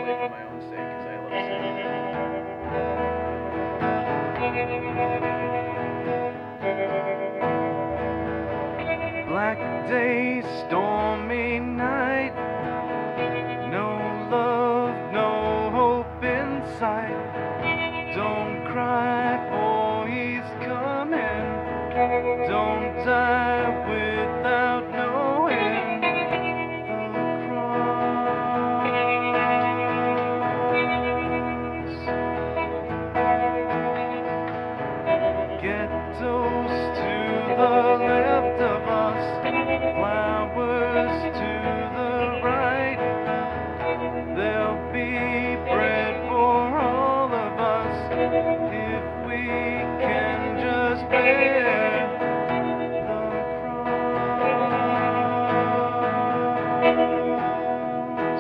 purely for my own sake, because I love singing. Black day, stormy night, no love, no hope in sight. Don't cry, for he's coming. Don't die without knowing the cross. Ghettos to the left of us, flowers to the right. There'll be bread for all of us if we can just bear the cross.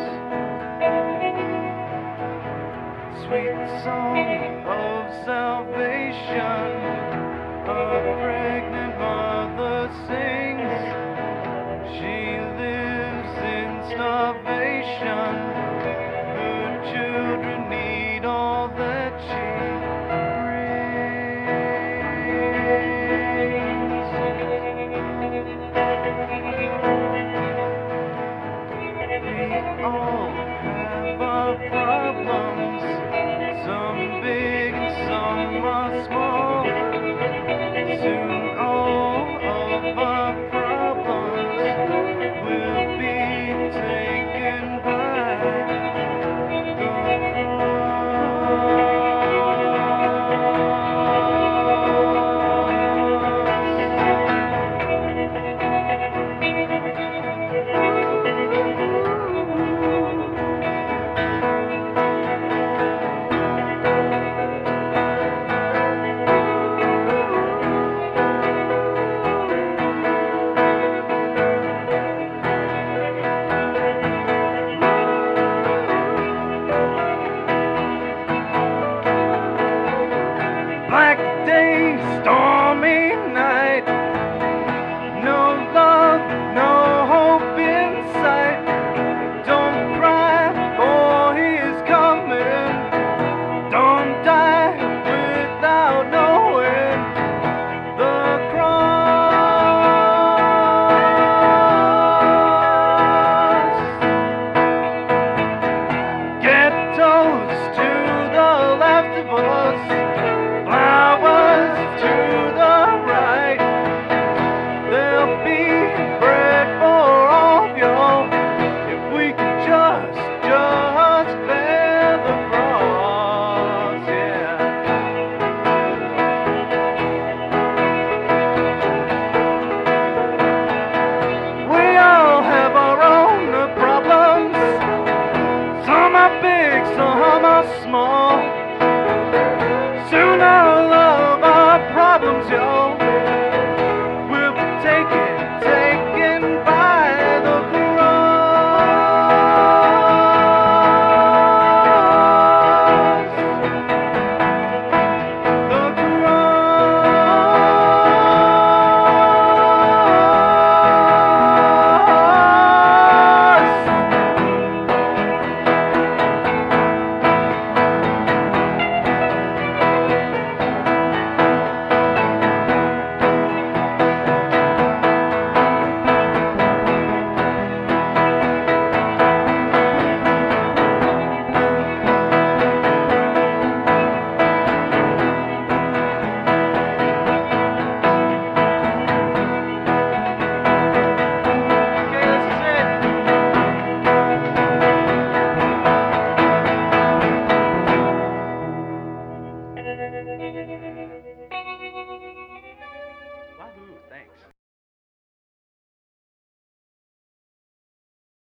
Sweet song of salvation, a pregnant mother sings. She lives in starvation. Her children need all that she brings. We all have our problems.